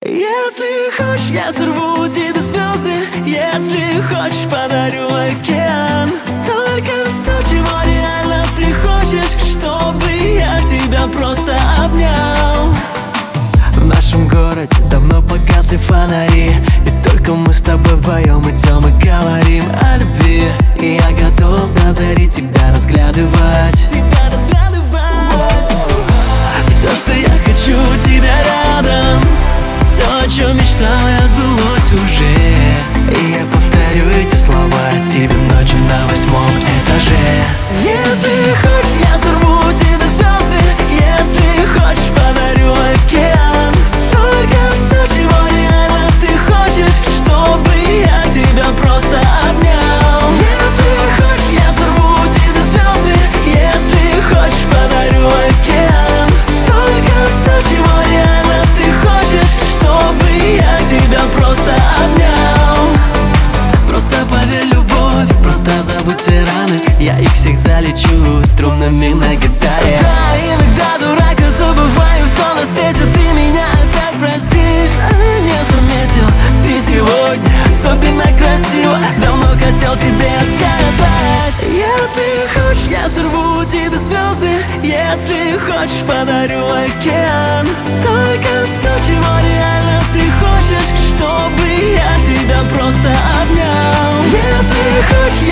Если хочешь, я сорву тебе звезды. Если хочешь, подарю океан. Только все, чего реально ты хочешь, чтобы я тебя просто обнял. В нашем городе давно погасли фонари, и только мы с тобой вдвоем идем и говорим о любви. И я готов до зари тебя разглядывать. Все, что я хочу, тебя рядом. Все, о чем мечтал я, сбылось уже. И я повторю эти слова тебе ночью на 8-м этаже. Если хочешь, я сорву тебе звезды. Если хочешь, подарю океан. Только все, чего реально ты хочешь, чтобы я тебя просто обнял. Если хочешь, я сорву тебе звезды. Если хочешь, подарю океан. Только все, чего реально ты хочешь, чтобы я тебя просто обнял. Просто поверь, любовь, просто забудь все раны. Я их всех залечу струнами на гитаре. Да, иногда дурак, я забываю все на свете. Ты меня опять простишь, не заметил. Ты сегодня особенно красива. Давно хотел тебе сказать. Если хочешь, я сорву тебе звезды. Если хочешь, подарю океан. Только все, чего реально ты хочешь, чтобы я тебя просто обнял. Если хочешь,